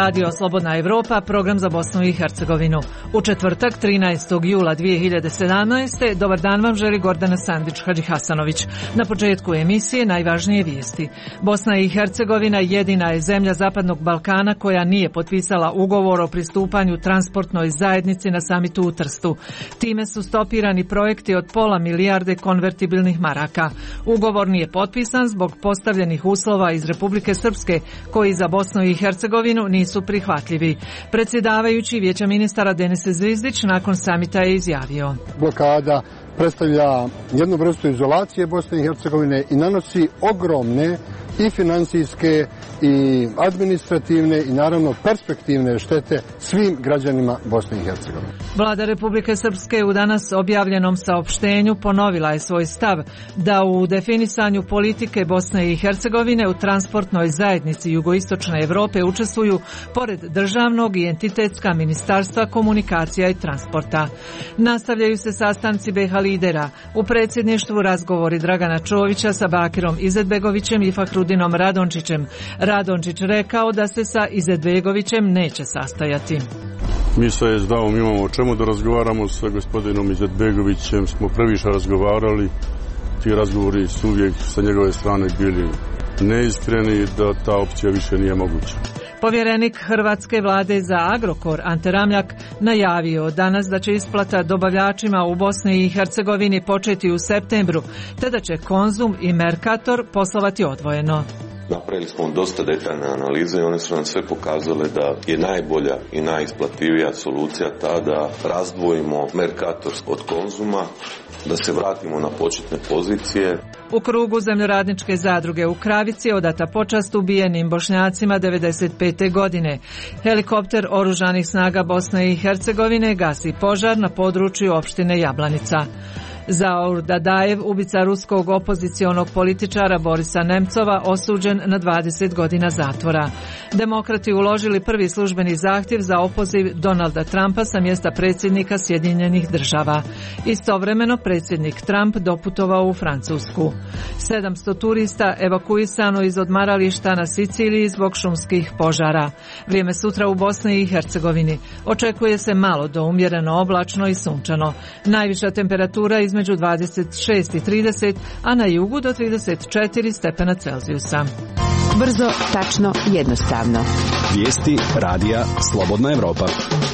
Radio Slobodna Evropa, program za Bosnu i Hercegovinu. U četvrtak, 13. jula 2017. Dobar dan vam želi Gordana Sandić-Hadžihasanović. Na početku emisije najvažnije vijesti. Bosna i Hercegovina jedina je zemlja Zapadnog Balkana koja nije potpisala ugovor o pristupanju transportnoj zajednici na samitu u Trstu. Time su stopirani projekti od pola milijarde konvertibilnih maraka. Ugovor nije potpisan zbog postavljenih uslova iz Republike Srpske koji za Bosnu i Hercegovinu nisu prihvatljivi. Predsjedavajući Vijeća ministara Denis Zvizdić nakon samita je izjavio: blokada predstavlja jednu vrstu izolacije Bosne i Hercegovine i nanosi ogromne i financijske i administrativne i naravno perspektivne štete svim građanima Bosne i Hercegovine. Vlada Republike Srpske u danas objavljenom saopštenju ponovila je svoj stav da u definisanju politike Bosne i Hercegovine u transportnoj zajednici jugoistočne Europe učestvuju pored državnog i entitetska ministarstva komunikacija i transporta. Nastavljaju se sastanci BiH lidera. U predsjedništvu razgovori Dragana Čovića sa Bakirom Izetbegovićem i Fahrudinom Radončićem. Radončić rekao da se sa Izetbegovićem neće sastajati. Mi sa SDA-om imamo o čemu da razgovaramo, sa gospodinom Izetbegovićem smo previše razgovarali. Ti razgovori su uvijek sa njegove strane bili neiskreni, da ta opcija više nije moguća. Povjerenik hrvatske vlade za Agrokor Ante Ramljak najavio danas da će isplata dobavljačima u Bosni i Hercegovini početi u septembru, te da će Konzum i Mercator poslovati odvojeno. Napravili smo dosta detaljne analize i one su nam sve pokazale da je najbolja i najisplativija solucija ta da razdvojimo Mercator od Konzuma, da se vratimo na početne pozicije. U krugu zemljoradničke zadruge u Kravici odata počast ubijenim Bošnjacima 1995. godine. Helikopter Oružanih snaga Bosne i Hercegovine gasi požar na području opštine Jablanica. Zaur Dadajev, ubica ruskog opozicionog političara Borisa Nemcova, osuđen na 20 godina zatvora. Demokrati uložili prvi službeni zahtjev za opoziv Donalda Trumpa sa mjesta predsjednika Sjedinjenih država. Istovremeno predsjednik Trump doputovao u Francusku. 700 turista evakuisano iz odmarališta na Siciliji zbog šumskih požara. Vrijeme sutra u Bosni i Hercegovini. Očekuje se malo do umjereno oblačno i sunčano. Najviša temperatura između 26 i 30, a na jugu do 34 stepena Celzijusa. Brzo, tačno, jednostavno. Vijesti radija Slobodna Evropa.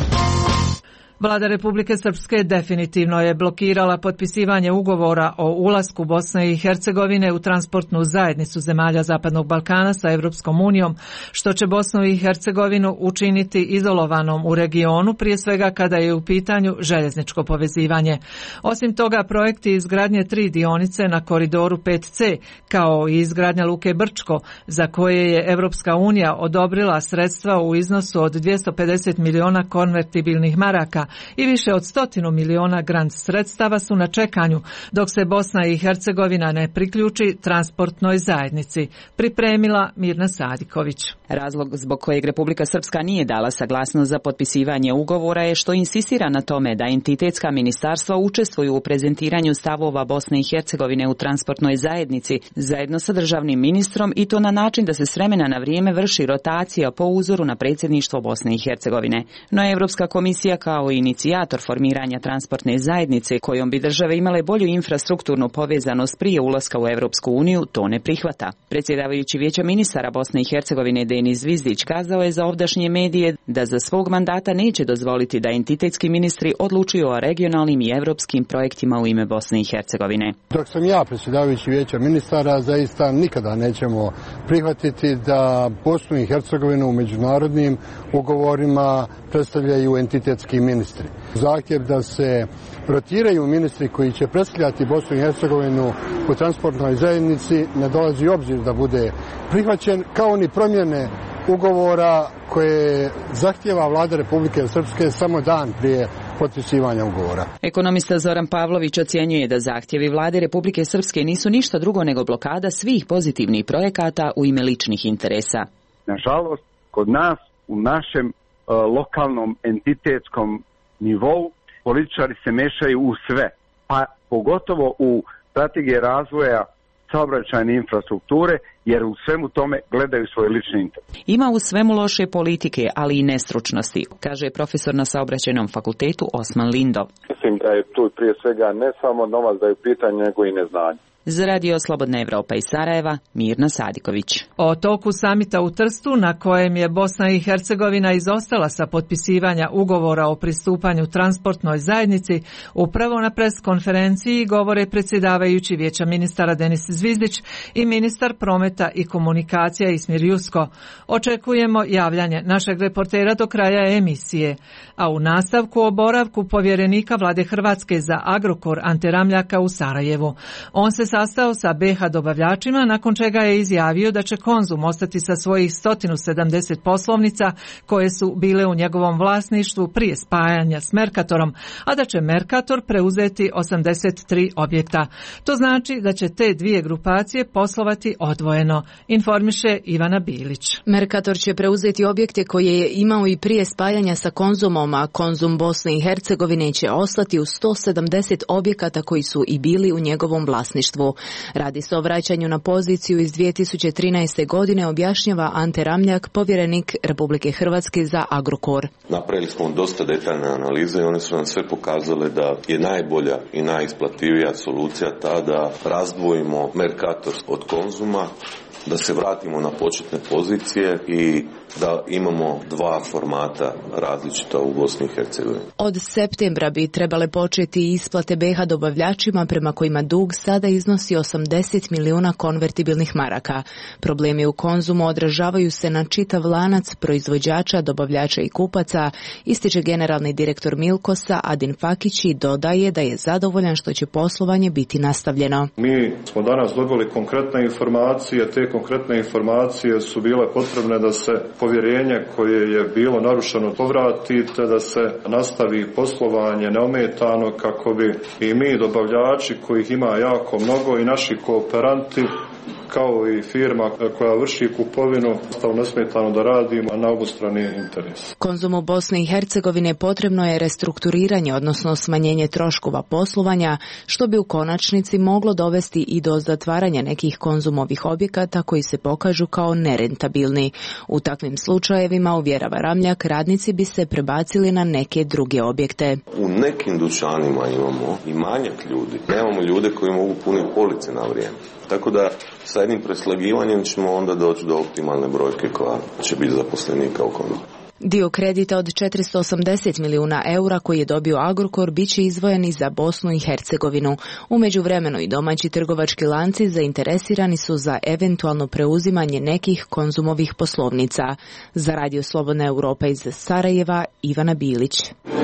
Vlada Republike Srpske definitivno je blokirala potpisivanje ugovora o ulasku Bosne i Hercegovine u transportnu zajednicu zemalja Zapadnog Balkana sa Europskom unijom, što će Bosnu i Hercegovinu učiniti izolovanom u regionu, prije svega kada je u pitanju željezničko povezivanje. Osim toga, projekti izgradnje 3 dionice na koridoru 5C, kao i izgradnja luke Brčko, za koje je Europska unija odobrila sredstva u iznosu od 250 miliona konvertibilnih maraka, i više od 100 miliona grant sredstava su na čekanju, dok se Bosna i Hercegovina ne priključi transportnoj zajednici. Pripremila Mirna Sadiković. Razlog zbog kojeg Republika Srpska nije dala saglasnost za potpisivanje ugovora je što insistira na tome da entitetska ministarstva učestvuju u prezentiranju stavova Bosne i Hercegovine u transportnoj zajednici zajedno sa državnim ministrom, i to na način da se s vremena na vrijeme vrši rotacija po uzoru na predsjedništvo Bosne i Hercegovine. No Europska komisija kao inicijator formiranja transportne zajednice kojom bi države imale bolju infrastrukturnu povezanost prije ulaska u Europsku uniju to ne prihvata. Predsjedavajući Vijeća ministara Bosne i Hercegovine Denis Zvizdić kazao je za ovdašnje medije da za svog mandata neće dozvoliti da entitetski ministri odlučuju o regionalnim i europskim projektima u ime Bosne i Hercegovine. Dok sam ja predsjedavajući Vijeća ministara, zaista nikada nećemo prihvatiti da Bosnu i Hercegovinu u međunarodnim ugovorima predstavljaju entitetski ministri. Zahtjev da se rotiraju ministri koji će predstavljati Bosnu i Hercegovinu u transportnoj zajednici ne dolazi u obzir da bude prihvaćen, kao ni promjene ugovora koje zahtjeva Vlada Republike Srpske samo dan prije potpisivanja ugovora. Ekonomista Zoran Pavlović ocjenjuje da zahtjevi Vlade Republike Srpske nisu ništa drugo nego blokada svih pozitivnih projekata u ime ličnih interesa. Nažalost, kod nas u našem lokalnom entitetskom nivou političari se mešaju u sve, pa pogotovo u strategije razvoja saobraćajne infrastrukture jer u svemu tome gledaju svoj lični interes. Ima u svemu loše politike, ali i nestručnosti, kaže profesor na Saobraćajnom fakultetu Osman Lindov. Mislim da je tu prije svega ne samo novac da je u pitanju, nego i neznanje. Za Radio Slobodna Evropa iz Sarajeva, Mirna Sadiković. O toku samita u Trstu, na kojem je Bosna i Hercegovina izostala sa potpisivanja ugovora o pristupanju transportnoj zajednici, upravo na pres konferenciji govore predsjedavajući Vijeća ministara Denis Zvizdić i ministar prometa i komunikacija Ismir Jusko. Očekujemo javljanje našeg reportera do kraja emisije, a u nastavku o boravku povjerenika Vlade Hrvatske za Agrokor Ante Ramljaka u Sarajevu. On se sastao sa BiH dobavljačima, nakon čega je izjavio da će Konzum ostati sa svojih 170 poslovnica koje su bile u njegovom vlasništvu prije spajanja s Mercatorom, a da će Mercator preuzeti 83 objekta. To znači da će te dvije grupacije poslovati odvojeno, informiše Ivana Bilić. Mercator će preuzeti objekte koje je imao i prije spajanja sa Konzumom, a Konzum Bosne i Hercegovine će ostati u 170 objekata koji su i bili u njegovom vlasništvu. Radi se o vraćanju na poziciju iz 2013. godine, objašnjava Ante Ramljak, povjerenik Republike Hrvatske za Agrokor. Napravili smo dosta detaljne analize i one su nam sve pokazale da je najbolja i najisplativija solucija ta da razdvojimo Mercator od Konzuma, da se vratimo na početne pozicije i da imamo dva formata različita u Bosni i Hercegovini. Od septembra bi trebale početi isplate BiH dobavljačima prema kojima dug sada iznosi 80 milijuna konvertibilnih maraka. Problemi u Konzumu odražavaju se na čitav lanac proizvođača, dobavljača i kupaca, ističe generalni direktor Milkosa Adin Fakić i dodaje da je zadovoljan što će poslovanje biti nastavljeno. Mi smo danas dobili konkretne informacije, te konkretne informacije su bile potrebne da se povjerenje koje je bilo narušeno povrati, te da se nastavi poslovanje neometano kako bi i mi dobavljači kojih ima jako mnogo i naši kooperanti kao i firma koja vrši kupovinu ostalo nesmetano da radimo na obostrani interes. Konzumu Bosne i Hercegovine potrebno je restrukturiranje, odnosno smanjenje troškova poslovanja, što bi u konačnici moglo dovesti i do zatvaranja nekih Konzumovih objekata koji se pokažu kao nerentabilni. U takvim slučajevima, uvjerava Ramljak, radnici bi se prebacili na neke druge objekte. U nekim dućanima imamo i manjak ljudi. Nemamo ljude koji mogu puniti police na vrijeme. Tako da sa jednim preslagivanjem ćemo onda doći do optimalne brojke koja će biti zaposlenika u Konzumu. Dio kredita od 480 milijuna eura koji je dobio Agrokor bit će izdvojen i za Bosnu i Hercegovinu. U međuvremenu i domaći trgovački lanci zainteresirani su za eventualno preuzimanje nekih Konzumovih poslovnica. Za Radio Slobodna Evropa iz Sarajeva, Ivana Bilić.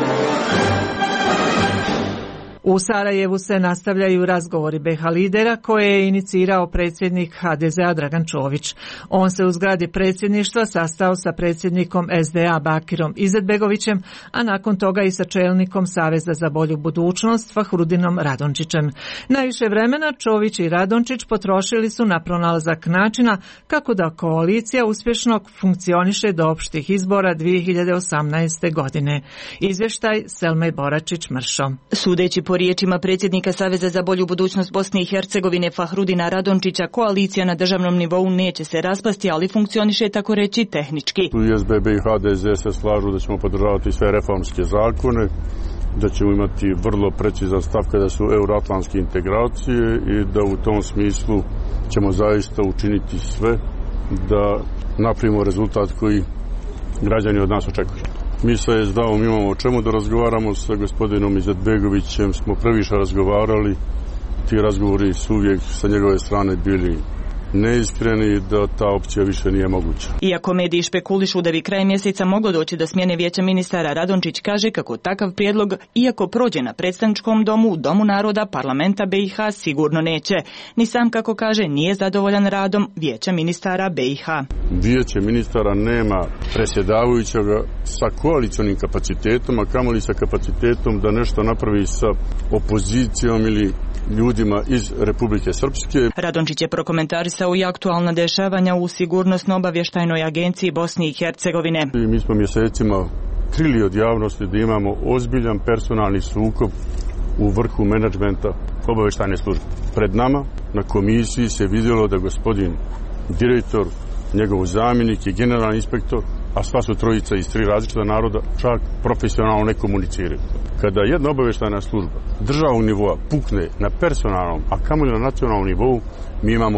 U Sarajevu se nastavljaju razgovori BiH lidera koje je inicirao predsjednik HDZ-a Dragan Čović. On se u zgradi predsjedništva sastao sa predsjednikom SDA Bakirom Izetbegovićem, a nakon toga i sa čelnikom Saveza za bolju budućnost Fahrudinom Radončićem. Najviše vremena Čović i Radončić potrošili su na pronalazak načina kako da koalicija uspješno funkcioniše do opštih izbora 2018. godine. Izvještaj Selme Boračić-Mršo. Sudeći po riječima predsjednika Saveza za bolju budućnost Bosne i Hercegovine Fahrudina Radončića, koalicija na državnom nivou neće se raspasti, ali funkcioniše tako reći tehnički. SBB i HDZ se slažu da ćemo podržavati sve reformske zakone, da ćemo imati vrlo precizan stav kada su euroatlantske integracije i da u tom smislu ćemo zaista učiniti sve da napravimo rezultat koji građani od nas očekuju. Mi sa SDA-om imamo o čemu da razgovaramo, sa gospodinom Izetbegovićem smo previše razgovarali, ti razgovori su uvijek sa njegove strane bili neiskreni, da ta opcija više nije moguća. Iako mediji špekulišu da bi krajem mjeseca moglo doći do smjene Vijeća ministara, Radončić kaže kako takav prijedlog, iako prođe na predstavničkom domu, u Domu naroda parlamenta BiH, sigurno neće. Ni sam, kako kaže, nije zadovoljan radom Vijeća ministara BiH. Vijeće ministara nema predsjedavajućega sa koalicionim kapacitetom, a kamoli sa kapacitetom da nešto napravi sa opozicijom ili ljudima iz Republike Srpske. Radončić je prokomentarisao i aktualna dešavanja u Sigurnosno-obavještajnoj agenciji Bosne i Hercegovine. Mi smo mjesecima krili od javnosti da imamo ozbiljan personalni sukob u vrhu menadžmenta obavještajne službe. Pred nama na komisiji se vidjelo da gospodin direktor, njegov zamjenik i generalni inspektor, a sva su trojica iz 3 različita naroda, čak profesionalno ne komuniciraju. Kada jedna obavještajna služba državnog nivoa pukne na personalnom, a kamoli na nacionalnom nivou, mi imamo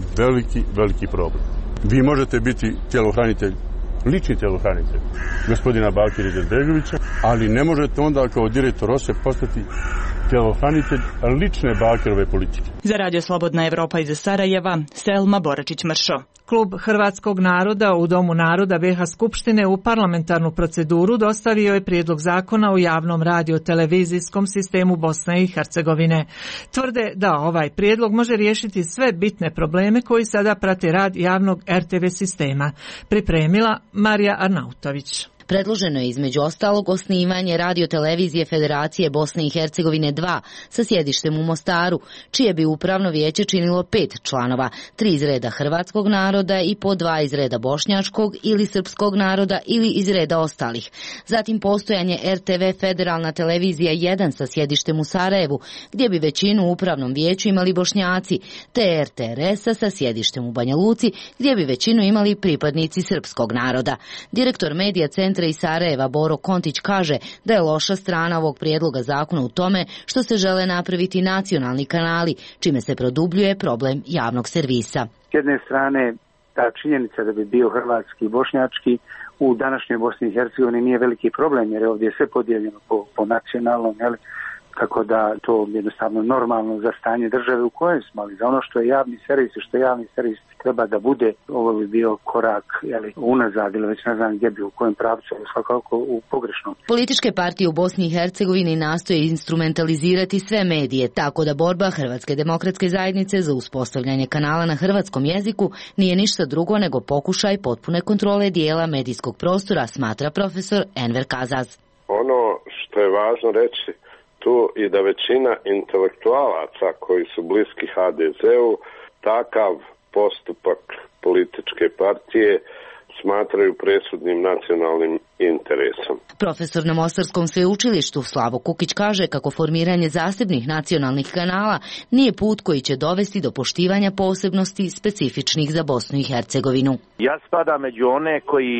veliki problem. Vi možete biti tjelohranitelj, lični tjelohranitelj gospodina Bakira Izetbegovića, ali ne možete onda kao direktor OSE postati tjelohranitelj lične Bakirove politike. Za Radio Slobodna Evropa iz Sarajeva, Selma Boračić-Mršo. Klub Hrvatskog naroda u Domu naroda BiH Skupštine u parlamentarnu proceduru dostavio je prijedlog zakona o javnom radio-televizijskom sistemu Bosne i Hercegovine. Tvrde da ovaj prijedlog može riješiti sve bitne probleme koji sada prate rad javnog RTV sistema. Pripremila Marija Arnautović. Predloženo je između ostalog osnivanje radiotelevizije Federacije Bosne i Hercegovine 2 sa sjedištem u Mostaru, čije bi upravno vijeće činilo 5 članova, 3 iz reda hrvatskog naroda i po 2 iz reda bošnjačkog ili srpskog naroda ili iz reda ostalih. Zatim postojanje RTV Federalna televizija 1 sa sjedištem u Sarajevu, gdje bi većinu u upravnom vijeću imali Bošnjaci, te RTRS-a sa sjedištem u Banja Luci, gdje bi većinu imali pripadnici srpskog naroda. Direktor medija centra iz Sarajeva Boro Kontić kaže da je loša strana ovog prijedloga zakona u tome što se žele napraviti nacionalni kanali, čime se produbljuje problem javnog servisa. S jedne strane, ta činjenica da bi bio hrvatski i bošnjački u današnjoj Bosni i Hercegovini nije veliki problem, jer je ovdje sve podijeljeno po nacionalnom, tako da to jednostavno normalno za stanje države u kojoj smo, ali za ono što je javni servis i što javni servis treba da bude, ovo bi bio korak unazad ili već ne znam gdje bi, u kojem pravcu, svakako u pogrešnom. Političke partije u Bosni i Hercegovini nastoje instrumentalizirati sve medije, tako da borba Hrvatske demokratske zajednice za uspostavljanje kanala na hrvatskom jeziku nije ništa drugo nego pokušaj potpune kontrole dijela medijskog prostora, smatra profesor Enver Kazaz. Ono što je važno reći tu i da većina intelektualaca koji su bliski HDZ-u takav postupak političke partije smatraju presudnim nacionalnim interesom. Profesor na Mostarskom sveučilištu Slavo Kukić kaže kako formiranje zasebnih nacionalnih kanala nije put koji će dovesti do poštivanja posebnosti specifičnih za Bosnu i Hercegovinu. Ja spadam među one koji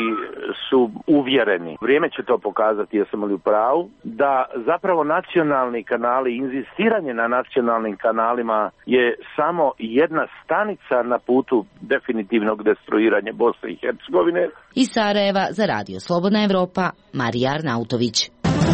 su uvjereni, vrijeme će to pokazati, jesam li u pravu, da zapravo nacionalni kanali, inzistiranje na nacionalnim kanalima je samo jedna stanica na putu definitivnog destruiranja Bosne i Hercegovine. Iz Sarajeva za Radio Slobodna Evropa, Marija Arnautović.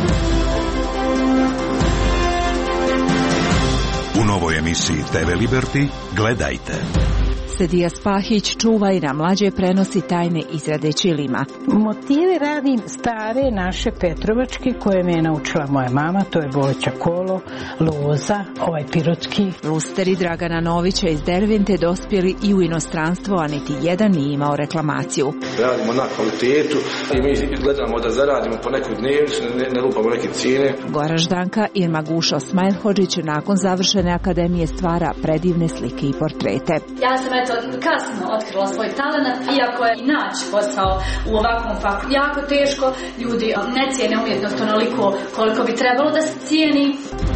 U novoj emisiji TV Liberty gledajte. Sedija Spahić čuva i na mlađe prenosi tajne izrade ćilima. Motive radim stare naše petrovačke koje me je naučila moja mama, to je boća kolo, loza, ovaj pirotski. Lusteri Dragana Novića iz Dervente dospjeli i u inostranstvo, a niti jedan nije imao reklamaciju. Radimo na kvalitetu i mi gledamo da zaradimo po neku dnevnicu, ne lupamo neke cijene. Goraždanka Irma Gušo Smajlhođić nakon završene akademije stvara predivne slike i portrete. Ja sam kasno otkrila svoj talent, iako je naći posao u ovakvom faktu jako teško, ljudi ne cijene umjetnost onoliko koliko bi trebalo da se cijeni.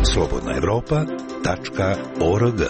slobodnaevropa.org.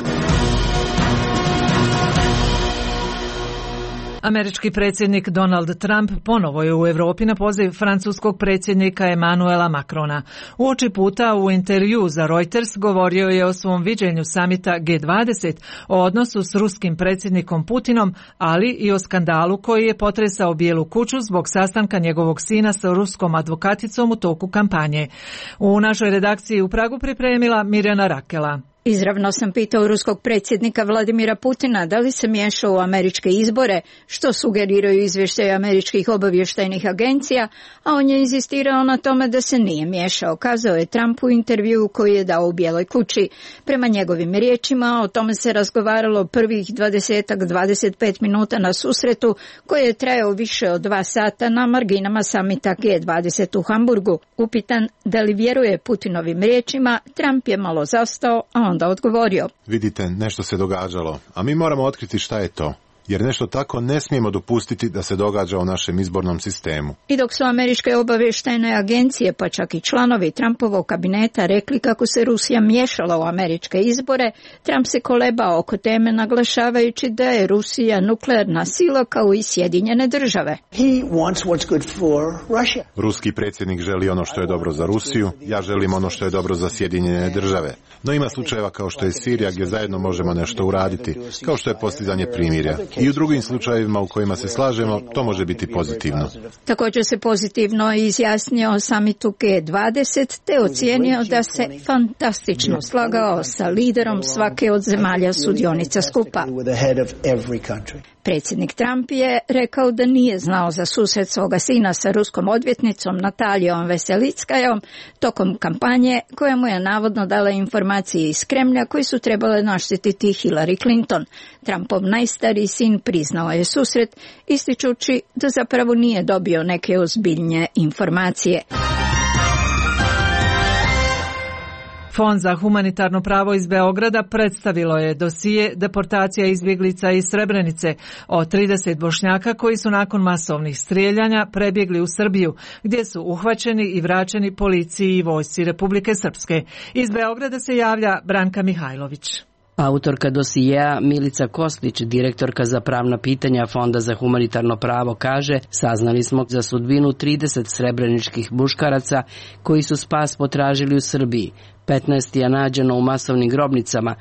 Američki predsjednik Donald Trump ponovo je u Europi na poziv francuskog predsjednika Emmanuela Macrona. Uoči puta u intervju za Reuters govorio je o svom viđenju samita G20, o odnosu s ruskim predsjednikom Putinom, ali i o skandalu koji je potresao Bijelu kuću zbog sastanka njegovog sina sa ruskom advokaticom u toku kampanje. U našoj redakciji u Pragu pripremila Mirjana Rakela. Izravno sam pitao ruskog predsjednika Vladimira Putina da li se miješao u američke izbore, što sugeriraju izvještaje američkih obavještajnih agencija, a on je inzistirao na tome da se nije miješao, kazao je Trump u intervjuu koji je dao u Bijeloj kući. Prema njegovim riječima, o tome se razgovaralo prvih 20-25 minuta na susretu, koji je trajao više od 2 sata na marginama samita G20 u Hamburgu. Upitan da li vjeruje Putinovim riječima, Trump je malo zastao, a onda odgovorio. Vidite, nešto se događalo, a mi moramo otkriti šta je to. jer nešto tako ne smijemo dopustiti da se događa u našem izbornom sistemu. I dok su američke obavještajne agencije, pa čak i članovi Trumpovog kabineta rekli kako se Rusija miješala u američke izbore, Trump se kolebao oko teme naglašavajući da je Rusija nuklearna sila kao i Sjedinjene države. Ruski predsjednik želi ono što je dobro za Rusiju, ja želim ono što je dobro za Sjedinjene države. No ima slučajeva kao što je Sirija gdje zajedno možemo nešto uraditi, kao što je postizanje primirja. I u drugim slučajevima u kojima se slažemo, to može biti pozitivno. Također se pozitivno izjasnio o samitu G20 te ocijenio da se fantastično slagao sa liderom svake od zemalja sudionica skupa. Predsjednik Trump je rekao da nije znao za susret svoga sina sa ruskom odvjetnicom Natalijom Veselickajom tokom kampanje koja mu je navodno dala informacije iz Kremlja koji su trebale naštititi Hillary Clinton. Trumpov najstariji sin priznao je susret, ističući da zapravo nije dobio neke ozbiljnije informacije. Fond za humanitarno pravo iz Beograda predstavilo je dosije deportacija izbjeglica iz Srebrenice o 30 Bošnjaka koji su nakon masovnih strijeljanja prebjegli u Srbiju, gdje su uhvaćeni i vraćeni policiji i vojsci Republike Srpske. Iz Beograda se javlja Branka Mihajlović. Autorka dosijeja Milica Koslić, direktorka za pravna pitanja Fonda za humanitarno pravo, kaže: saznali smo za sudbinu 30 srebreničkih muškaraca koji su spas potražili u Srbiji. 15 je nađeno u masovnim grobnicama,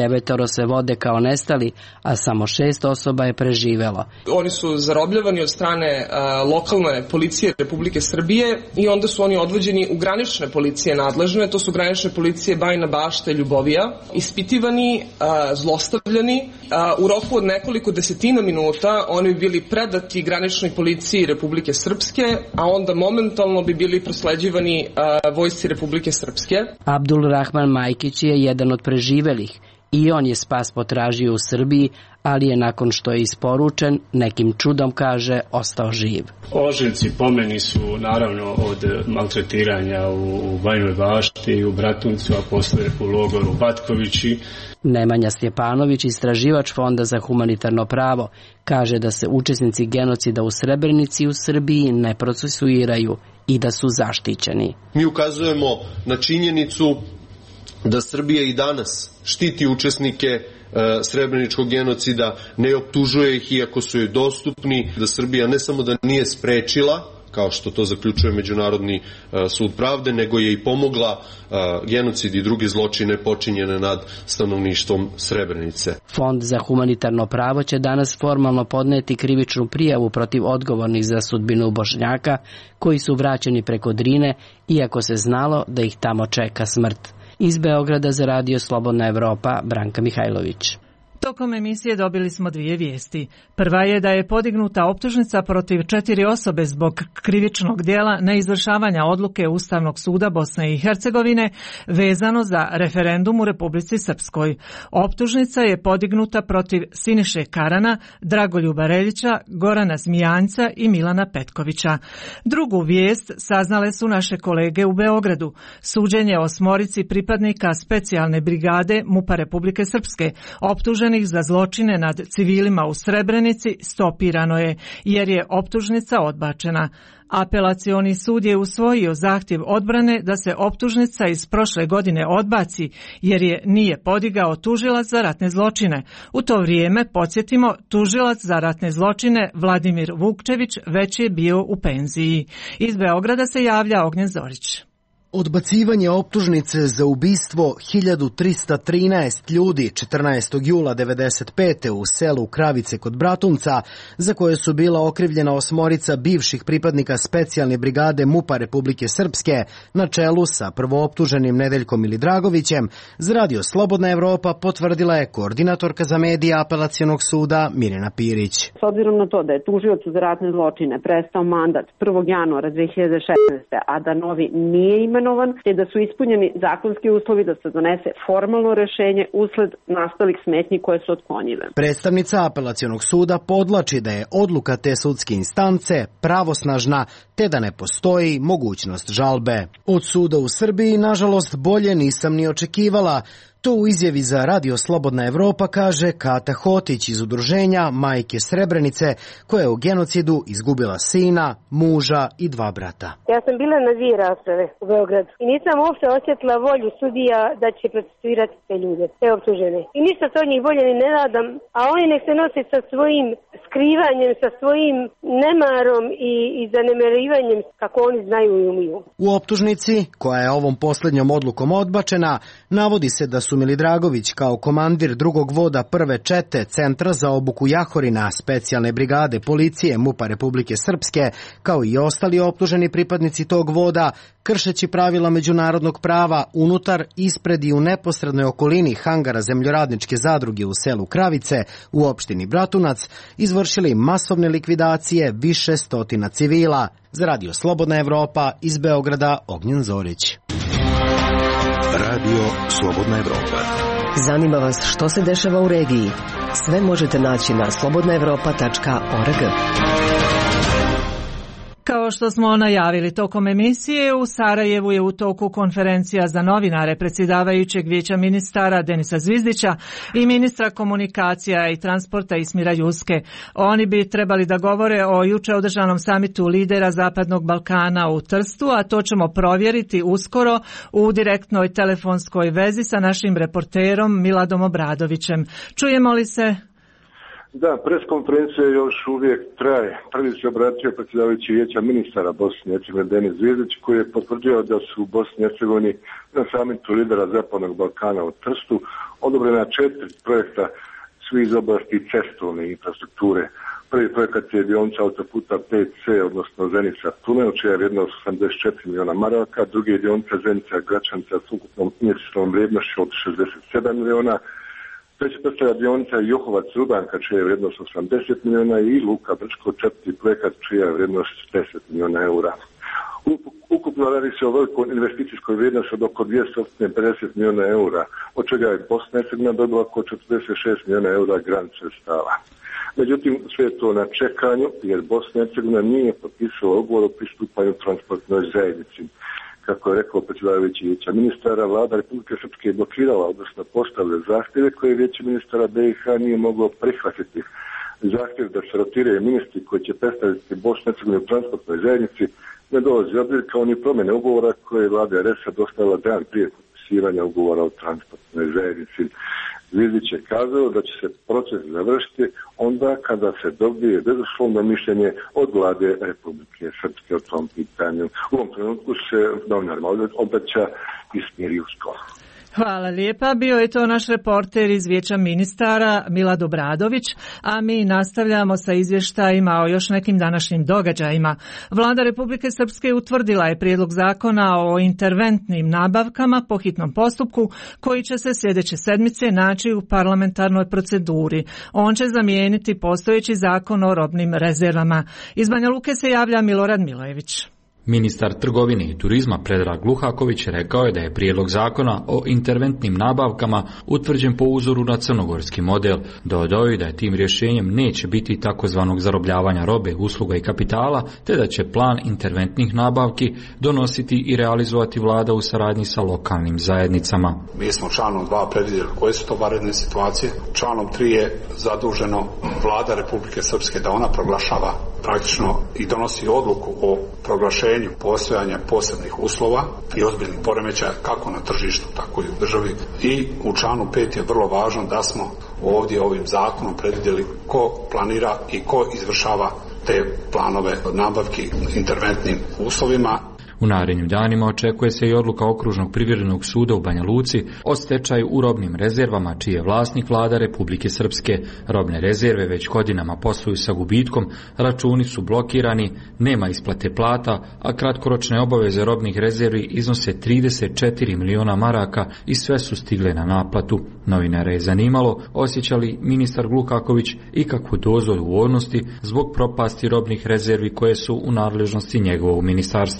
9 se vode kao nestali, a samo 6 osoba je preživelo. Oni su zarobljavani od strane lokalne policije Republike Srbije i onda su oni odvođeni u granične policije nadležne, to su granične policije Bajina Bašta i Ljubovija, ispitivani, zlostavljani. U roku od nekoliko desetina minuta oni bi bili predati graničnoj policiji Republike Srpske, a onda momentalno bi bili prosleđivani vojsci Republike Srpske. Abdul Rahman Majkić je jedan od preživelih i on je spas potražio u Srbiji, ali je nakon što je isporučen, nekim čudom, kaže, ostao živ. Ožiljci po meni su naravno od maltretiranja u Bajinoj Bašti i u Bratuncu, a posle u logoru Batkovići. Nemanja Stjepanović, istraživač Fonda za humanitarno pravo, kaže da se učesnici genocida u Srebrenici u Srbiji ne procesuiraju i da su zaštićeni. Mi ukazujemo na činjenicu da Srbija i danas štiti učesnike srebreničkog genocida, ne optužuje ih iako su joj dostupni, da Srbija ne samo da nije sprečila, kao što to zaključuje Međunarodni sud pravde, nego je i pomogla genocid i druge zločine počinjene nad stanovništvom Srebrenice. Fond za humanitarno pravo će danas formalno podneti krivičnu prijavu protiv odgovornih za sudbinu Bošnjaka koji su vraćeni preko Drine, iako se znalo da ih tamo čeka smrt. Iz Beograda za Radio Slobodna Evropa, Branka Mihajlović. Tokom emisije dobili smo 2 vijesti. Prva je da je podignuta optužnica protiv 4 osobe zbog krivičnog djela neizvršavanja odluke Ustavnog suda Bosne i Hercegovine vezano za referendum u Republici Srpskoj. Optužnica je podignuta protiv Siniše Karana, Dragoljuba Reljića, Gorana Zmijanca i Milana Petkovića. Drugu vijest saznale su naše kolege u Beogradu. Suđenje 8 pripadnika specijalne brigade MUP-a Republike Srpske, optuženih za zločine nad civilima u Srebrenici, stopirano je jer je optužnica odbačena. Apelacioni sud je usvojio zahtjev odbrane da se optužnica iz prošle godine odbaci jer je nije podigao tužilac za ratne zločine. U to vrijeme, podsjetimo, tužilac za ratne zločine Vladimir Vukčević već je bio u penziji. Iz Beograda se javlja Ognjen Zorić. Odbacivanje optužnice za ubistvo 1313 ljudi 14. jula 1995. u selu Kravice kod Bratunca, za koje su bila okrivljena 8 bivših pripadnika specijalne brigade MUP-a Republike Srpske, na čelu sa prvooptuženim Nedeljkom Milidragovićem, za Radio Slobodna Evropa potvrdila je koordinatorka za medije Apelacionog suda Mirjana Pirić. S obzirom na to da je tužiocu za ratne zločine prestao mandat 1. januara 2016. a da novi nije imenovan, te da su ispunjeni zakonski uslovi da se donese formalno rješenje usled nastalih smetnji koje su otklonjive. Predstavnica Apelacionog suda podlači da je odluka te sudske instance pravosnažna, te da ne postoji mogućnost žalbe. Od suda u Srbiji, nažalost, bolje nisam ni očekivala. To u izjavi za Radio Slobodna Evropa kaže Kata Hotić iz udruženja Majke Srebrenice, koja je u genocidu izgubila sina, muža i 2 brata. Ja sam bila na 2 rasprave u Beogradu i nisam uopšte osjetila volju sudija da će procesuirati te ljude, te optužene. I ništa se od njih bolje ni ne nadam, a oni nek se nose sa svojim skrivanjem, sa svojim nemarom i zanemarivanjem kako oni znaju i umiju. U optužnici, koja je ovom posljednjom odlukom odbačena, navodi se da su Milidragović kao komandir 2. voda 1. čete Centra za obuku Jahorina specijalne brigade policije MUP-a Republike Srpske, kao i ostali optuženi pripadnici tog voda, kršeći pravila međunarodnog prava unutar, ispred i u neposrednoj okolini hangara zemljoradničke zadruge u selu Kravice u opštini Bratunac, izvršili masovne likvidacije više stotina civila. Za Radio Slobodna Evropa iz Beograda, Ognjen Zorić. Radio Slobodna Evropa. Zanima vas što se dešava u regiji? Sve možete naći na slobodnaevropa.org. Kao što smo najavili tokom emisije, u Sarajevu je u toku konferencija za novinare predsjedavajućeg vijeća ministara Denisa Zvizdića i ministra komunikacija i transporta Ismira Juske. Oni bi trebali da govore o juče održanom samitu lidera Zapadnog Balkana u Trstu, a to ćemo provjeriti uskoro u direktnoj telefonskoj vezi sa našim reporterom Miladom Obradovićem. Čujemo li se? Da, preskonferencija još uvijek traje. Prvi se obratio predsjedavajući vijeća ministara Bosne i Hercegovine Denis Zvizdić, koji je potvrdio da su u Bosni i Hercegovini na samitu lidera Zapadnog Balkana u Trstu odobrena 4 projekta, svi iz oblasti cestovne infrastrukture. Prvi projekat je dionica autoputa 5C, odnosno Zenica tunel, čija je vrijednost 84 miliona maraka. Drugi je dionica Zenica Gračanica s ukupnom investicijskom vrijednošću od 67 miliona. Treći predstavlja dionica Johovac-Rudanka, čija je vrijednost 80 miliona, i Luka Brčko, 4. projekat, čija je vrijednost 10 miliona eura. Ukupno radi se o velikoj investicijskoj vrijednosti od oko 250 miliona eura, od čega je Bosna i Hercegovina dobila oko 46 miliona eura grant sredstava. Međutim, sve je to na čekanju, jer Bosna i Hercegovina nije potpisala ugovor o pristupanju transportnoj zajednici. Kako je rekao predsjedavajući vijeća ministara, vlada Republike Srpske je blokirala, odnosno postavile zahtjeve koje vijeće ministara BiH nije moglo prihvatiti. Zahtjev da se rotiraju ministri koji će predstaviti Bosnu i Hercegovinu u transportnoj zajednici ne dolazi u obzir, kao ni promjene ugovora koje je vlada RS-a dostavila dan prije potpisivanja ugovora o transportnoj zajednici. Zvizdić je kazao da će se proces završiti onda kada se dobije bezuslovno mišljenje od vlade Republike Srpske o tom pitanju. U ovom trenutku se novinarima obraća Ismir Jusko. Hvala lijepa. Bio je to naš reporter iz vijeća ministara Milad Obradović, a mi nastavljamo sa izvještajima o još nekim današnjim događajima. Vlada Republike Srpske utvrdila je prijedlog zakona o interventnim nabavkama po hitnom postupku koji će se sljedeće sedmice naći u parlamentarnoj proceduri. On će zamijeniti postojeći zakon o robnim rezervama. Iz Banja Luke se javlja Milorad Milojević. Ministar trgovine i turizma Predrag Luhaković rekao je da je prijedlog zakona o interventnim nabavkama utvrđen po uzoru na crnogorski model. Dodao je da je tim rješenjem neće biti takozvanog zarobljavanja robe, usluga i kapitala, te da će plan interventnih nabavki donositi i realizovati vlada u saradnji sa lokalnim zajednicama. Mi smo članom 2 predvidjeli koje su to vanredne situacije. Članom 3 je zaduženo vlada Republike Srpske da ona proglašava praktično i donosi odluku o proglašenju postojanja posebnih uslova i ozbiljnih poremećaja kako na tržištu, tako i u državi. I u članu 5 je vrlo važno da smo ovdje ovim zakonom predvidjeli ko planira i ko izvršava te planove nabavki interventnim uslovima. U narednim danima očekuje se i odluka Okružnog privrednog suda u Banja Luci o stečaju u robnim rezervama, čiji je vlasnik vlada Republike Srpske. Robne rezerve već godinama posluju sa gubitkom, računi su blokirani, nema isplate plata, a kratkoročne obaveze robnih rezervi iznose 34 miliona maraka i sve su stigle na naplatu. Novinare je zanimalo osjeća li ministar Lukaković ikakvu dozu odgovornosti zbog propasti robnih rezervi koje su u nadležnosti njegovog ministarstva.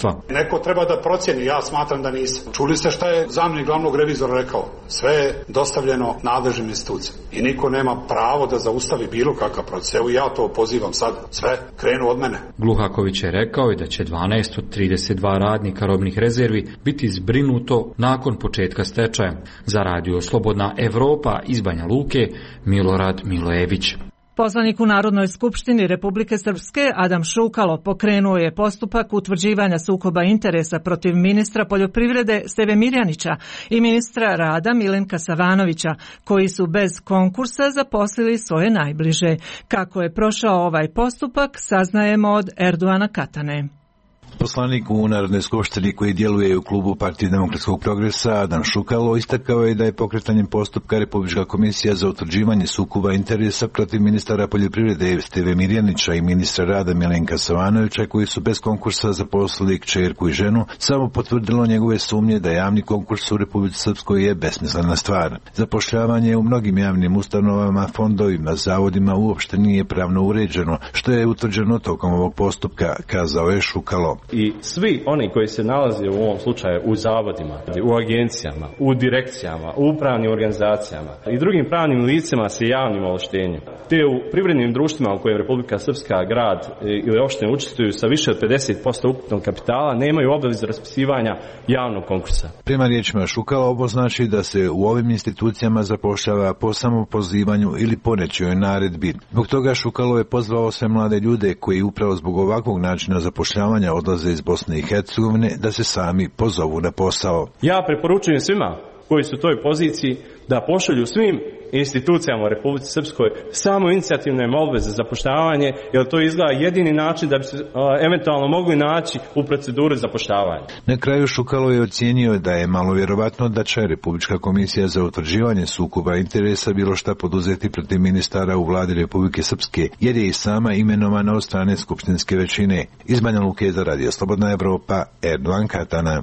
Neko treba da procjeni, ja smatram da nisam. Čuli ste šta je zamjenik glavnog revizora rekao? Sve je dostavljeno nadležnim institucijama i niko nema pravo da zaustavi bilo kakav proces. Evo ja to pozivam sad, sve krenu od mene. Gluhaković je rekao i da će 12 od 32 radnika robnih rezervi biti zbrinuto nakon početka stečaja. Za radio Slobodna Evropa iz Banja Luke, Milorad Milojević. Poslanik u Narodnoj skupštini Republike Srpske Adam Šukalo pokrenuo je postupak utvrđivanja sukoba interesa protiv ministra poljoprivrede Steve Mirjanića i ministra rada Milenka Savanovića, koji su bez konkursa zaposlili svoje najbliže. Kako je prošao ovaj postupak, saznajemo od Erdoana Katane. Poslanik u Narodnoj skupštini koji djeluje u klubu Partije demokratskog progresa Adam Šukalo istakao je da je pokretanjem postupka Republička komisija za utvrđivanje sukoba interesa protiv ministara poljoprivrede Steve Mirjanića i ministra rada Milenka Savanovića, koji su bez konkursa zaposlili kćerku i ženu, samo potvrdilo njegove sumnje da javni konkurs u Republici Srpskoj je besmislena stvar. Zapošljavanje u mnogim javnim ustanovama, fondovima, zavodima uopšte nije pravno uređeno, što je utvrđeno tokom ovog postupka, kazao je Šukalo. I svi oni koji se nalaze u ovom slučaju u zavodima, u agencijama, u direkcijama, u upravnim organizacijama i drugim pravnim licima sa javnim ovlaštenjem, te u privrednim društvima u kojim Republika Srpska, grad ili opštine učestvuju sa više od 50% ukupnog kapitala, nemaju obavezu raspisivanja javnog konkursa. Prema riječima Šukala, ovo znači da se u ovim institucijama zapošljava po samopozivanju ili po nečijoj naredbi. Zbog toga Šukalo je pozvao sve mlade ljude koji upravo zbog ovakvog načina zapošljavanja odlaze iz Bosne i Hercegovine da se sami pozovu na posao. Ja preporučujem svima koji su u toj poziciji da pošalju svim institucijama u Republici Srpskoj samo inicijativne molbe za zapošljavanje, jer to izgleda jedini način da bi se eventualno mogli naći u proceduri zapošljavanja. Na kraju Šukalo je ocijenio da je malo vjerovatno da će Republička komisija za utvrđivanje sukoba interesa bilo šta poduzeti protiv ministara u vladi Republike Srpske, jer je i sama imenovana od strane skupštinske većine. Iz Banja Luke za radio Slobodna Evropa, Erdoan Katana.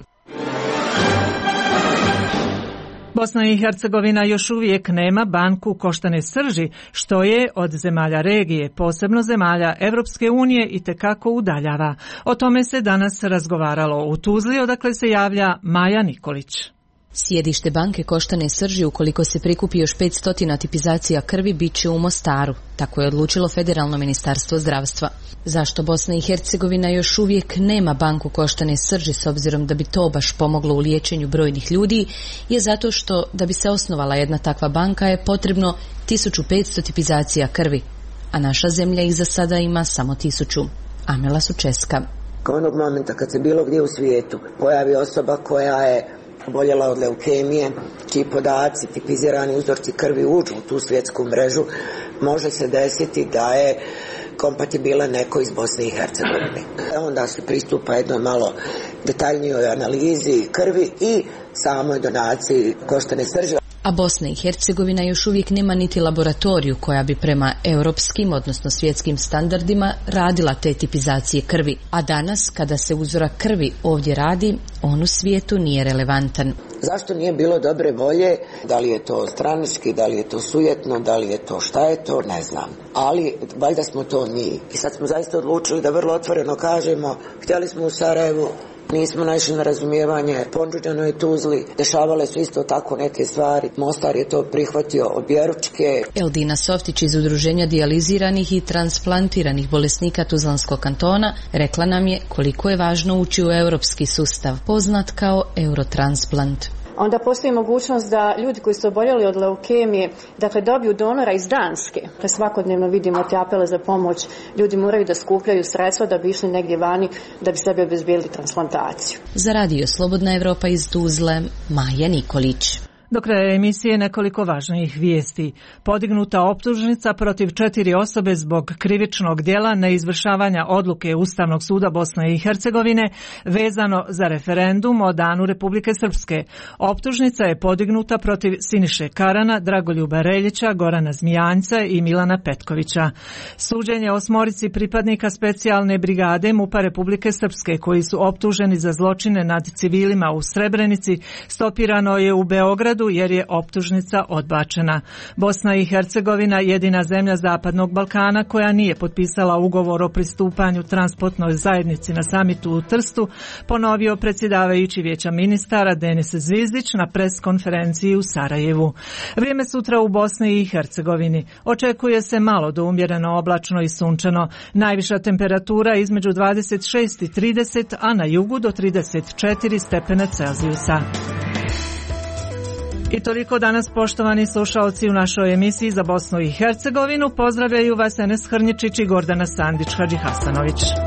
Bosna i Hercegovina još uvijek nema banku koštane srži, što je od zemalja regije, posebno zemalja Evropske unije, itekako udaljava. O tome se danas razgovaralo u Tuzli, odakle se javlja Maja Nikolić. Sjedište banke koštane srži, ukoliko se prikupi još 500 tipizacija krvi, bit će u Mostaru. Tako je odlučilo Federalno ministarstvo zdravstva. Zašto Bosna i Hercegovina još uvijek nema banku koštane srži, s obzirom da bi to baš pomoglo u liječenju brojnih ljudi, je zato što da bi se osnovala jedna takva banka je potrebno 1500 tipizacija krvi, a naša zemlja ih za sada ima samo 1000. Amela Sučeska. Onog momenta kad se bilo gdje u svijetu pojavi osoba koja je oboljela od leukemije, čiji podaci, tipizirani uzorci krvi uđu u tu svjetsku mrežu, može se desiti da je kompatibilan neko iz Bosne i Hercegovine. Onda se pristupa jednoj malo detaljnijoj analizi krvi i samoj donaciji koštane srži. A Bosna i Hercegovina još uvijek nema niti laboratoriju koja bi prema europskim, odnosno svjetskim standardima radila te tipizacije krvi. A danas, kada se uzorak krvi ovdje radi, on u svijetu nije relevantan. Zašto nije bilo dobre volje? Da li je to stranački, da li je to sujetno, da li je to šta je to, ne znam. Ali valjda smo to mi. I sad smo zaista odlučili da vrlo otvoreno kažemo, htjeli smo u Sarajevu, nismo naišli na razumijevanje, Ponđuđanoj Tuzli, dešavale su isto tako neke stvari. Mostar je to prihvatio objeručke. Eldina Softić iz Udruženja dijaliziranih i transplantiranih bolesnika Tuzlanskog kantona rekla nam je koliko je važno ući u europski sustav, poznat kao Eurotransplant. Onda postoji mogućnost da ljudi koji su oboljeli od leukemije, dakle, dobiju donora iz Danske. Svakodnevno vidimo te apele za pomoć. Ljudi moraju da skupljaju sredstva da bi išli negdje vani, da bi sebi obezbijedili transplantaciju. Za radio Slobodna Evropa iz Tuzle, Maja Nikolić. Do kraja emisije nekoliko važnijih vijesti. Podignuta optužnica protiv 4 osobe zbog krivičnog djela neizvršavanja odluke Ustavnog suda Bosne i Hercegovine vezano za referendum o danu Republike Srpske. Optužnica je podignuta protiv Siniše Karana, Dragoljuba Reljića, Gorana Zmijanjca i Milana Petkovića. Suđenje 8 pripadnika specijalne brigade MUP-a Republike Srpske koji su optuženi za zločine nad civilima u Srebrenici stopirano je u Beogradu Beogradu jer je optužnica odbačena. Bosna i Hercegovina jedina zemlja Zapadnog Balkana koja nije potpisala ugovor o pristupanju transportnoj zajednici na samitu u Trstu, ponovio predsjedavajući Vijeća ministara Denis Zvizdić na pres konferenciji u Sarajevu. Vrijeme sutra u Bosni i Hercegovini. Očekuje se malo do umjereno oblačno i sunčano. Najviša temperatura između 26 i 30, a na jugu do 34 stepena Celzijusa. I toliko danas, poštovani slušaoci, u našoj emisiji za Bosnu i Hercegovinu. Pozdravljaju vas Enes Hrnjičić i Gordana Sandić-Hadžihasanović.